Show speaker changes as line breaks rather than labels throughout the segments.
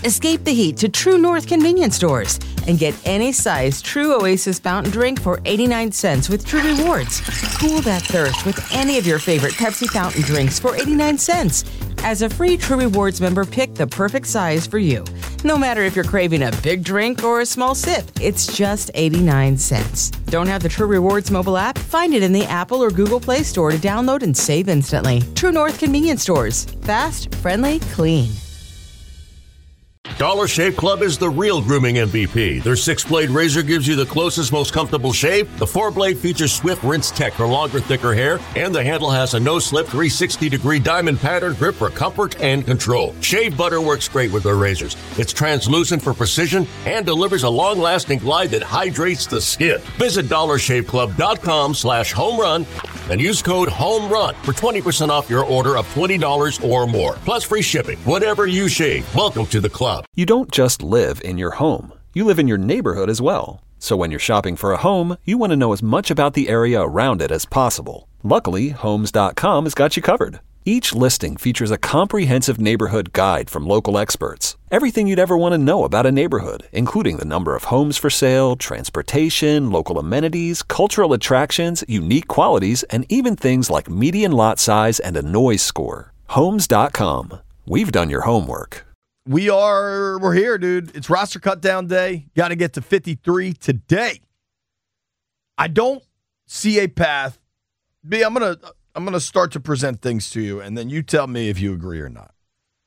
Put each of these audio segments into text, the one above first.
Escape the heat to True North convenience stores and get any size True Oasis fountain drink for 89 cents with True Rewards. Cool that thirst with any of your favorite Pepsi fountain drinks for 89 cents. As a free True Rewards member, pick the perfect size for you. No matter if you're craving a big drink or a small sip, it's just 89 cents. Don't have the True Rewards mobile app? Find it in the Apple or Google Play Store to download and save instantly. True North convenience stores. Fast, friendly, clean.
Dollar Shave Club is the real grooming MVP. Their 6-blade razor gives you the closest, most comfortable shave. The 4-blade features swift rinse tech for longer, thicker hair. And the handle has a no-slip 360-degree diamond pattern grip for comfort and control. Shave butter works great with their razors. It's translucent for precision and delivers a long-lasting glide that hydrates the skin. Visit dollarshaveclub.com/homerun and use code HOMERUN for 20% off your order of $20 or more. Plus free shipping. Whatever you shave, welcome to the club.
You don't just live in your home. You live in your neighborhood as well. So when you're shopping for a home, you want to know as much about the area around it as possible. Luckily, Homes.com has got you covered. Each listing features a comprehensive neighborhood guide from local experts. Everything you'd ever want to know about a neighborhood, including the number of homes for sale, transportation, local amenities, cultural attractions, unique qualities, and even things like median lot size and a noise score. Homes.com. We've done your homework.
We're here, dude. It's roster cut down day. Got to get to 53 today. I don't see a path. B, I'm gonna start to present things to you, and then you tell me if you agree or not.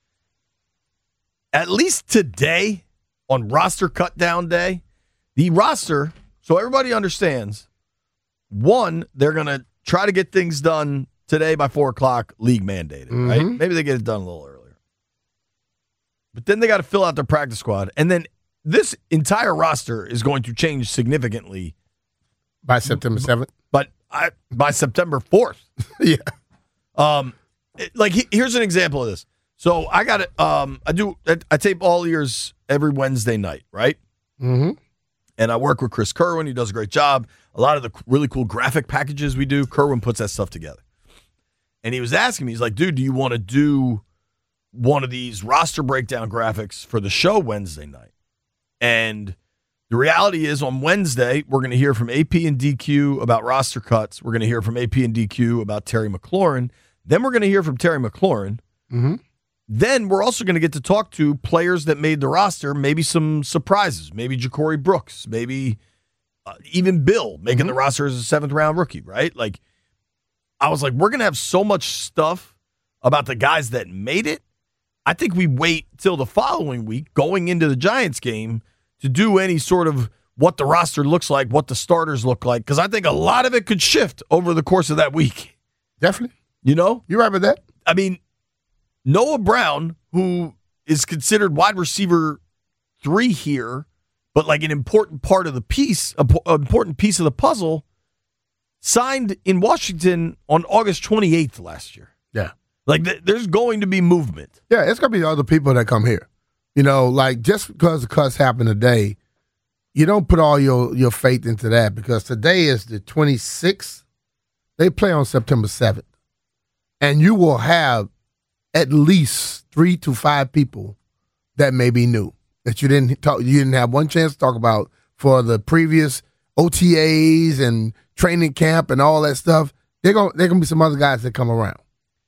At least today, on roster cut down day, the roster, so everybody understands, one, they're gonna try to get things done today by 4 o'clock, league mandated, right? Maybe they get it done a little earlier. But then they got to fill out their practice squad. And then this entire roster is going to change significantly.
By September 7th?
But by September 4th.
Yeah.
Here's an example of this. So I got it. I tape All Ears every Wednesday night, right?
Mm-hmm.
And I work with Chris Kerwin. He does a great job. A lot of the really cool graphic packages we do, Kerwin puts that stuff together. And he was asking me, he's like, dude, do you want to do one of these roster breakdown graphics for the show Wednesday night? And the reality is on Wednesday, we're going to hear from AP and DQ about roster cuts. We're going to hear from AP and DQ about Terry McLaurin. Then we're going to hear from Terry McLaurin.
Mm-hmm.
Then we're also going to get to talk to players that made the roster, maybe some surprises, maybe Ja'Cory Brooks, maybe even Bill making the roster as a 7th-round rookie, right? Like, I was like, we're going to have so much stuff about the guys that made it. I think we wait till the following week, going into the Giants game, to do any sort of what the roster looks like, what the starters look like, because I think a lot of it could shift over the course of that week.
Definitely.
You know?
You're right with that.
I mean, Noah Brown, who is considered wide receiver 3 here, but like an important part of the piece, an important piece of the puzzle, signed in Washington on August 28th last year.
Yeah.
Like, there's going to be movement.
Yeah, it's going to be other people that come here. You know, like, just because the cuts happen today, you don't put all your faith into that, because today is the 26th. They play on September 7th. And you will have at least 3 to 5 people that may be new, that you didn't have one chance to talk about for the previous OTAs and training camp and all that stuff. They're gonna be some other guys that come around.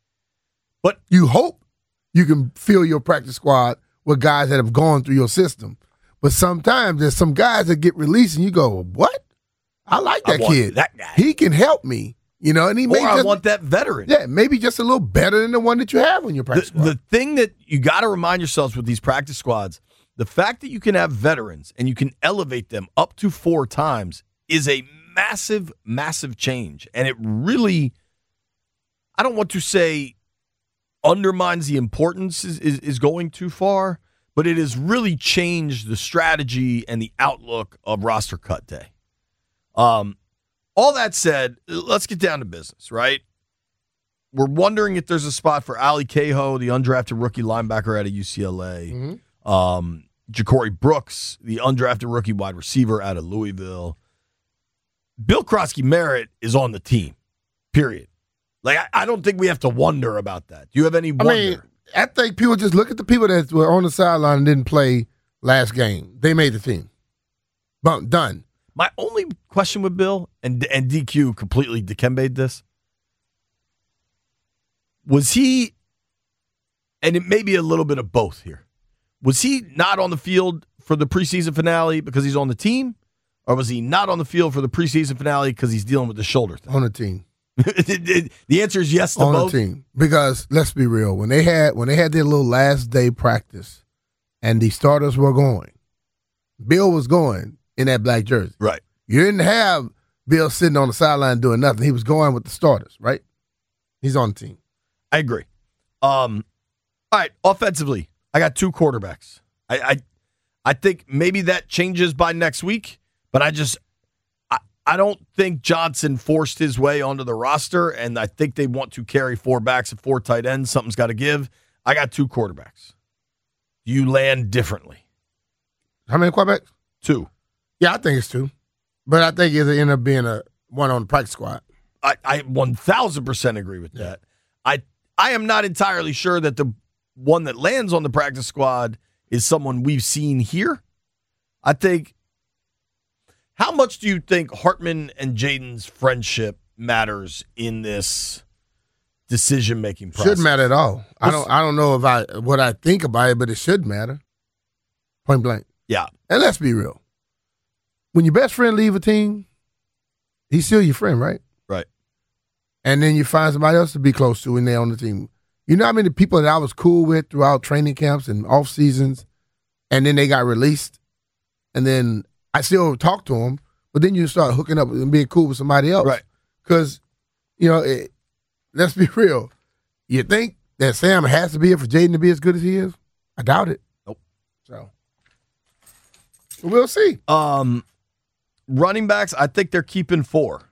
But you hope you can fill your practice squad with guys that have gone through your system. But sometimes there's some guys that get released and you go, what? I like that kid.
That guy.
He can help me. You know, and
I want that veteran.
Yeah, maybe just a little better than the one that you have on your practice squad.
The thing that you got to remind yourselves with these practice squads, the fact that you can have veterans and you can elevate them up to 4 times is a massive, massive change. And it really, I don't want to say undermines the importance is going too far, but it has really changed the strategy and the outlook of roster cut day. All that said, let's get down to business, right? We're wondering if there's a spot for Ali Cahoe, the undrafted rookie linebacker out of UCLA.
Mm-hmm.
Ja'Cory Brooks, the undrafted rookie wide receiver out of Louisville. Bill Krosky-Merritt is on the team, period. Like, I don't think we have to wonder about that. Do you have any wonder?
I mean, I think people just look at the people that were on the sideline and didn't play last game. They made the team. Boom, done.
My only question with Bill, and DQ completely Dikembe'd this, was he, and it may be a little bit of both here, was he not on the field for the preseason finale because he's on the team, or was he not on the field for the preseason finale because he's dealing with the shoulder thing?
On the team.
The answer is yes to
on
both.
The team. Because let's be real, when they had their little last day practice and the starters were going, Bill was going in that black jersey.
Right.
You didn't have Bill sitting on the sideline doing nothing. He was going with the starters, right? He's on the team.
I agree. All right, offensively, I got two quarterbacks. I think maybe that changes by next week, but I don't think Johnson forced his way onto the roster, and I think they want to carry four backs and four tight ends. Something's got to give. I got two quarterbacks. You land differently.
How many quarterbacks?
Two.
Yeah, I think it's two. But I think it'll end up being a one on the practice squad.
I 1,000% agree with that. I am not entirely sure that the one that lands on the practice squad is someone we've seen here. I think, how much do you think Hartman and Jaden's friendship matters in this decision-making process?
Shouldn't matter at all. I don't know what I think about it, but it should matter. Point blank.
Yeah.
And let's be real. When your best friend leave a team, he's still your friend, right?
Right.
And then you find somebody else to be close to when they're on the team. You know how many people that I was cool with throughout training camps and off seasons, and then they got released, and then I still talk to them, but then you start hooking up and being cool with somebody else.
Right.
Because, let's be real. You think that Sam has to be here for Jaden to be as good as he is? I doubt it.
Nope.
So we'll see.
Running backs, I think they're keeping four.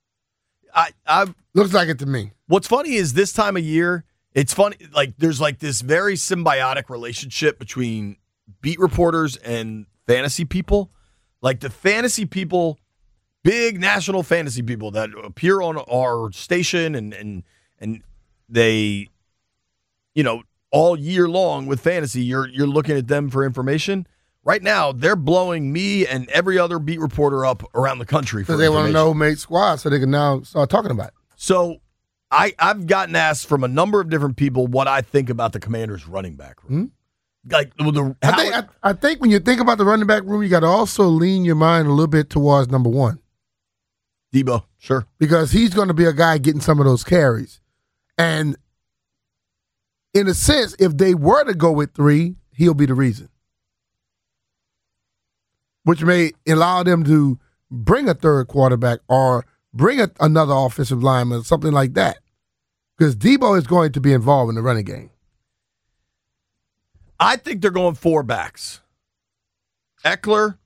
Looks like it to me.
What's funny is this time of year, it's funny, there's this very symbiotic relationship between beat reporters and fantasy people. Like the fantasy people, big national fantasy people that appear on our station and they, all year long with fantasy, you're looking at them for information. Right now, they're blowing me and every other beat reporter up around the country for
because they want to know who made squad so they can now start talking about it.
So I've gotten asked from a number of different people what I think about the Commanders' running back room.
I think when you think about the running back room, you got to also lean your mind a little bit towards number one.
Debo, sure.
Because he's going to be a guy getting some of those carries. And in a sense, if they were to go with three, he'll be the reason. Which may allow them to bring a third quarterback or bring another offensive lineman, something like that. Because Debo is going to be involved in the running game.
I think they're going four backs. Eckler.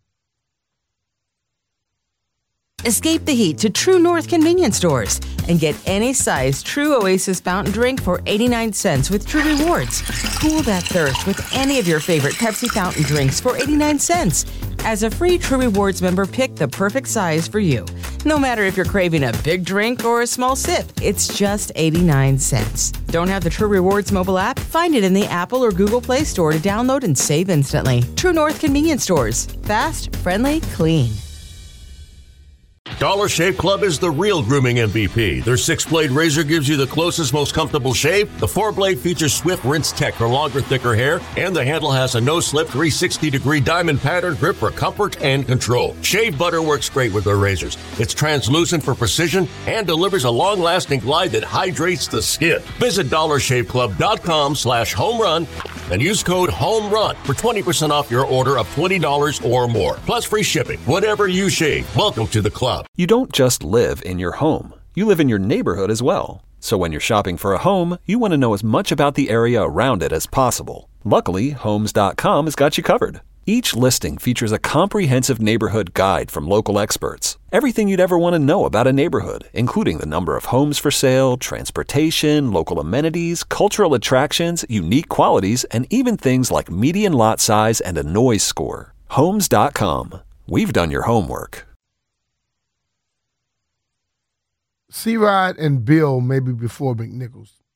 Escape the heat to True North convenience stores and get any size True Oasis fountain drink for 89 cents with True Rewards. Cool that thirst with any of your favorite Pepsi fountain drinks for 89 cents. As a free True Rewards member, pick the perfect size for you. No matter if you're craving a big drink or a small sip, it's just 89 cents. Don't have the True Rewards mobile app? Find it in the Apple or Google Play Store to download and save instantly. True North convenience stores. Fast, friendly, clean.
Dollar Shave Club is the real grooming MVP. Their 6-blade razor gives you the closest, most comfortable shave. The 4-blade features Swift Rinse Tech for longer, thicker hair, and the handle has a no-slip 360-degree diamond pattern grip for comfort and control. Shave butter works great with their razors. It's translucent for precision and delivers a long-lasting glide that hydrates the skin. Visit DollarShaveClub.com/homerun and use code HOMERUN for 20% off your order of $20 or more. Plus free shipping. Whatever you shave, welcome to the club.
You don't just live in your home. You live in your neighborhood as well. So when you're shopping for a home, you want to know as much about the area around it as possible. Luckily, Homes.com has got you covered. Each listing features a comprehensive neighborhood guide from local experts. Everything you'd ever want to know about a neighborhood, including the number of homes for sale, transportation, local amenities, cultural attractions, unique qualities, and even things like median lot size and a noise score. Homes.com. We've done your homework.
C-Rod and Bill maybe before McNichols.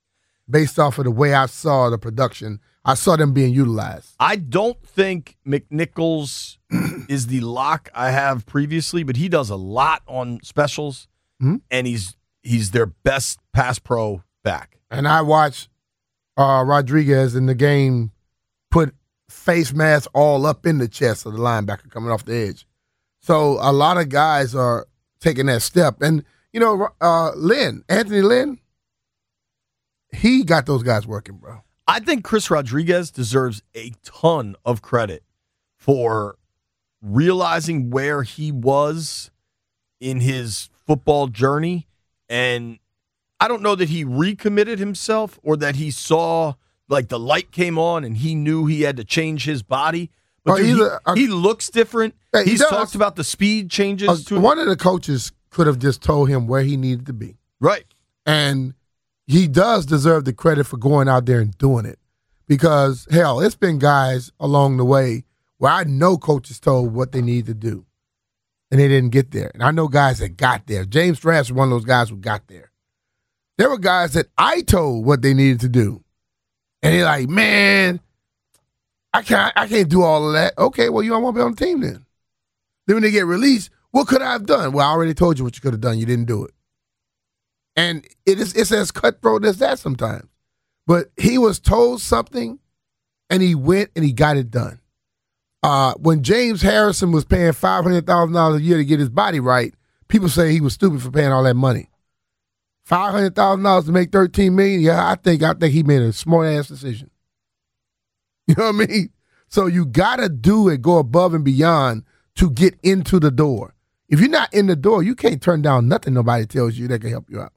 based off of the way I saw the production. I saw them being utilized.
I don't think McNichols is the lock I have previously, but he does a lot on specials, and he's their best pass pro back.
And I watched Rodriguez in the game put face mask all up in the chest of the linebacker coming off the edge. So a lot of guys are taking that step. And, Anthony Lynn, he got those guys working, bro.
I think Chris Rodriguez deserves a ton of credit for realizing where he was in his football journey. And I don't know that he recommitted himself or that he saw, like, the light came on and he knew he had to change his body. But he looks different.
Yeah,
He's talked about the speed changes.
One of the coaches could have just told him where he needed to be.
Right.
And he does deserve the credit for going out there and doing it. Because, hell, it's been guys along the way where I know coaches told what they need to do, and they didn't get there. And I know guys that got there. James Trask was one of those guys who got there. There were guys that I told what they needed to do, and they're like, man, I can't do all of that. Okay, well, you don't want to be on the team then. Then when they get released, what could I have done? Well, I already told you what you could have done. You didn't do it. And it's as cutthroat as that sometimes. But he was told something, and he went and he got it done. When James Harrison was paying $500,000 a year to get his body right, people say he was stupid for paying all that money. $500,000 to make $13 million. Yeah, I think he made a smart ass decision. You know what I mean? So you gotta do it, go above and beyond to get into the door. If you're not in the door, you can't turn down nothing nobody tells you that can help you out.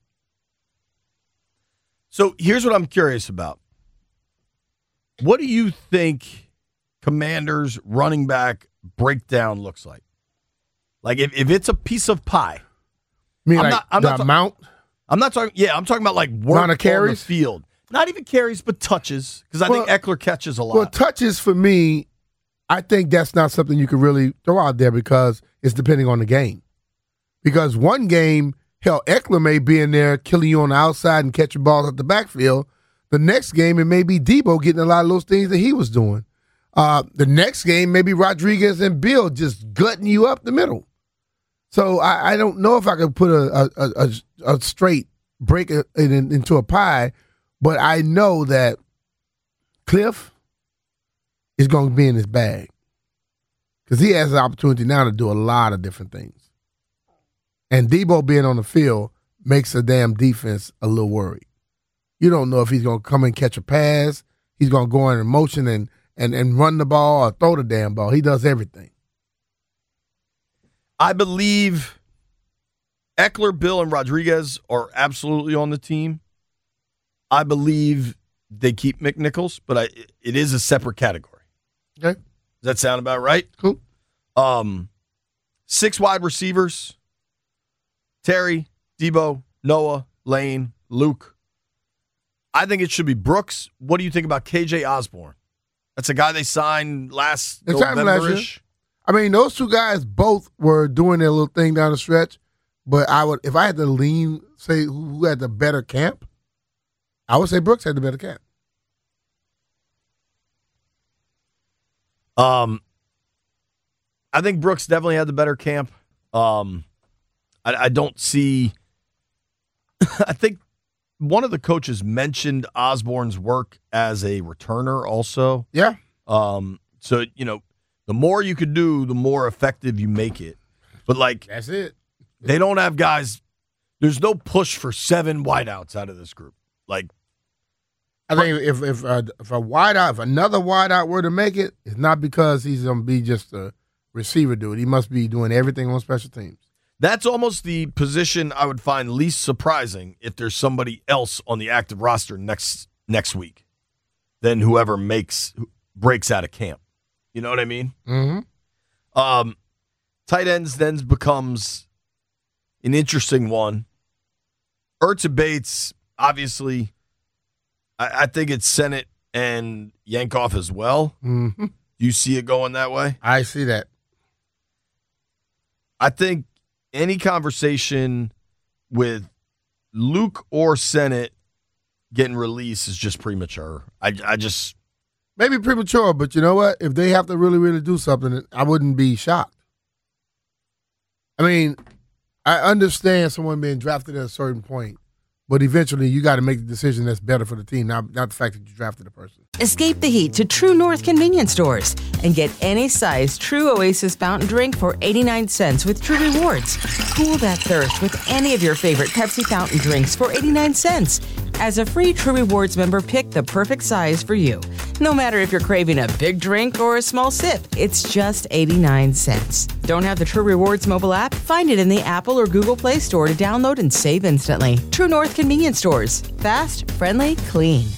So here's what I'm curious about. What do you think Commanders running back breakdown looks like? Like if it's a piece of pie.
You mean amount?
I'm not talking. Yeah, I'm talking about like work on the field. Not even carries, but touches. Because I think Eckler catches a lot.
Well, touches for me, I think that's not something you can really throw out there because it's depending on the game. Because one game, hell, Eckler may be in there killing you on the outside and catching balls at the backfield. The next game, it may be Debo getting a lot of those things that he was doing. The next game, maybe Rodriguez and Bill just gutting you up the middle. So I don't know if I could put a straight break it into a pie, but I know that Cliff is going to be in his bag because he has the opportunity now to do a lot of different things. And Debo being on the field makes the damn defense a little worried. You don't know if he's going to come and catch a pass, he's going to go in motion and run the ball or throw the damn ball. He does everything.
I believe Eckler, Bill, and Rodriguez are absolutely on the team. I believe they keep McNichols, but it is a separate category.
Okay.
Does that sound about right?
Cool.
6 wide receivers: Terry, Debo, Noah, Lane, Luke. I think it should be Brooks. What do you think about KJ Osborne? That's a guy they signed last November-ish.
I mean, those two guys both were doing their little thing down the stretch, but if I had to say who had the better camp, I would say Brooks had the better camp.
I think Brooks definitely had the better camp. I don't see. I think one of the coaches mentioned Osborne's work as a returner also.
Yeah.
So, the more you could do, the more effective you make it. But,
that's it.
They don't have guys. There's no push for 7 wideouts out of this group. I
think if another wideout were to make it, it's not because he's going to be just a receiver dude. He must be doing everything on special teams.
That's almost the position I would find least surprising if there's somebody else on the active roster next week than whoever breaks out of camp. You know what I mean?
Mm-hmm.
Tight ends then becomes an interesting one. Ertz and Bates, obviously, I think it's Sennett and Yankoff as well.
Mm-hmm.
Do you see it going that way?
I see that.
I think any conversation with Luke or Sennett getting released is just premature. I just
maybe premature, but you know what? If they have to really, really do something, I wouldn't be shocked. I mean, I understand someone being drafted at a certain point, but eventually you got to make the decision that's better for the team, not the fact that you drafted a person.
Escape the heat to True North convenience stores and get any size True Oasis fountain drink for 89 cents with True Rewards. Cool that thirst with any of your favorite Pepsi fountain drinks for 89 cents. As a free True Rewards member, pick the perfect size for you. No matter if you're craving a big drink or a small sip, it's just 89 cents. Don't have the True Rewards mobile app? Find it in the Apple or Google Play Store to download and save instantly. True North convenience stores. Fast, friendly, clean.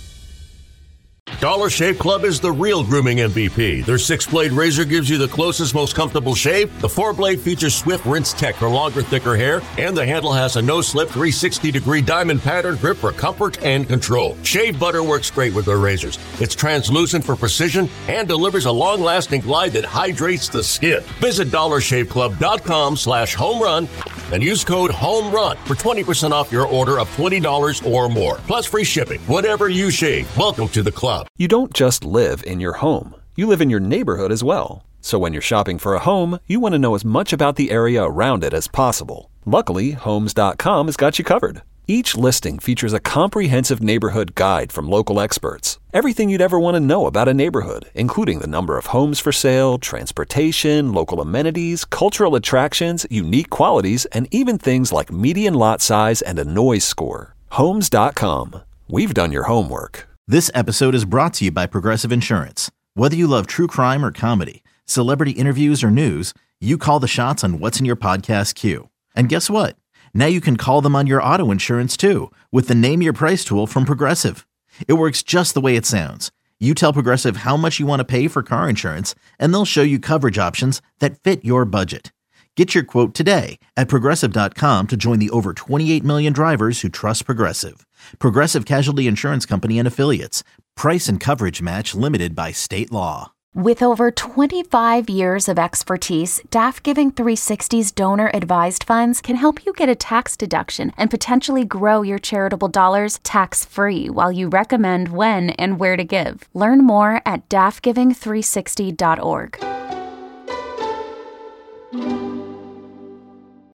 Dollar Shave Club is the real grooming MVP. Their 6-blade razor gives you the closest, most comfortable shave. The 4-blade features Swift Rinse Tech for longer, thicker hair, and the handle has a no-slip 360-degree diamond pattern grip for comfort and control. Shave butter works great with their razors. It's translucent for precision and delivers a long-lasting glide that hydrates the skin. Visit DollarShaveClub.com/homerun and use code HOMERUN for 20% off your order of $20 or more. Plus free shipping. Whatever you shave, welcome to the club.
You don't just live in your home. You live in your neighborhood as well. So when you're shopping for a home, you want to know as much about the area around it as possible. Luckily, Homes.com has got you covered. Each listing features a comprehensive neighborhood guide from local experts. Everything you'd ever want to know about a neighborhood, including the number of homes for sale, transportation, local amenities, cultural attractions, unique qualities, and even things like median lot size and a noise score. Homes.com. We've done your homework.
This episode is brought to you by Progressive Insurance. Whether you love true crime or comedy, celebrity interviews or news, you call the shots on what's in your podcast queue. And guess what? Now you can call them on your auto insurance too with the Name Your Price tool from Progressive. It works just the way it sounds. You tell Progressive how much you want to pay for car insurance, and they'll show you coverage options that fit your budget. Get your quote today at Progressive.com to join the over 28 million drivers who trust Progressive. Progressive Casualty Insurance Company and Affiliates. Price and coverage match limited by state law.
With over 25 years of expertise, DAF Giving 360's donor-advised funds can help you get a tax deduction and potentially grow your charitable dollars tax-free while you recommend when and where to give. Learn more at dafgiving360.org.